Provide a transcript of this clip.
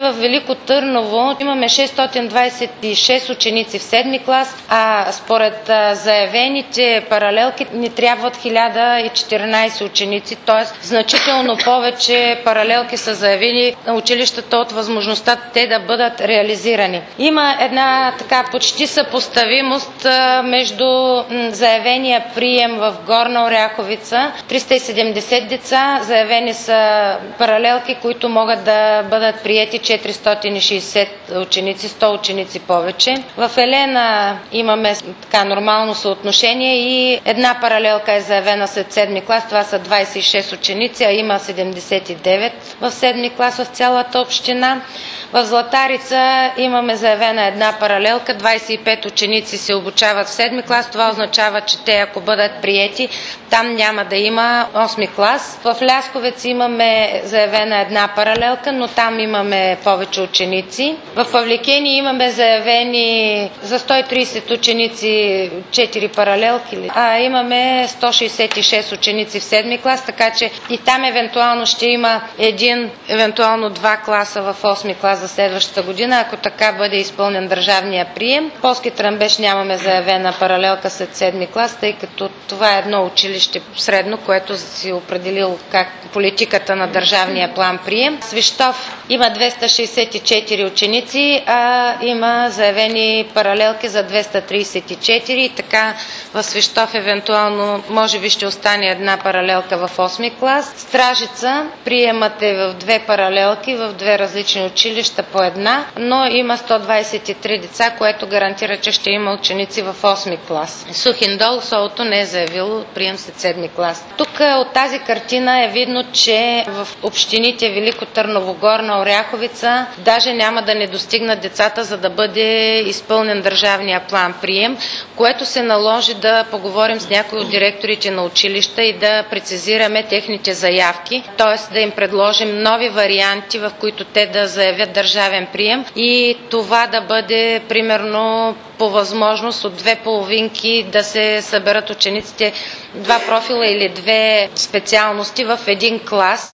в Велико Търново имаме 626 ученици в 7 клас, а според заявените паралелки ни трябват 1014 ученици, т.е. значително повече паралелки са заявили на училищата от възможността те да бъдат реализирани. Има една така почти съпоставимост между заявения прием в Горна Оряховица. 370 деца, заявени са паралелки, които могат да бъдат приети 460 ученици, 100 ученици повече. В Елена имаме така нормално съотношение и една паралелка е заявена след 7 клас, това са 26 ученици, а има 79 в 7 клас в цялата община. В Златарица имаме заявена една паралелка, 25 ученици се обучават в 7 клас, това означава, че те ако бъдат приети, там няма да има 8 клас. В Лясковец имаме заявена една паралелка, но там имаме повече ученици. В Павликени имаме заявени за 130 ученици 4 паралелки, а имаме 166 ученици в 7 клас, така че и там евентуално ще има един, евентуално 2 класа в 8 клас за следващата година, ако така бъде изпълнен държавния прием. Полски Тръмбеш нямаме заявена паралелка след 7 клас, тъй като това е едно училище средно, което си определил как политиката на държавния план прием. Свищов има 264 ученици, а има заявени паралелки за 234 и така в Свищов евентуално може би ще остане една паралелка в 8 клас. Стражица приемът е в 2 паралелки, в 2 различни училища по една, но има 123 деца, което гарантира, че ще има ученици в 8 клас. Сухиндол, СОУ-то не е заявило прием след 7 клас. Тук от тази картина е видно, че в общините Велико Търново, Горна Оряховица даже няма да не достигнат децата, за да бъде изпълнен държавния план прием, което се наложи да поговорим с някои от директорите на училища и да прецизираме техните заявки, т.е. да им предложим нови варианти, в които те да заявят държавен прием и това да бъде примерно по възможност от 2 половинки да се съберат учениците, 2 профила или 2 специалности в един клас.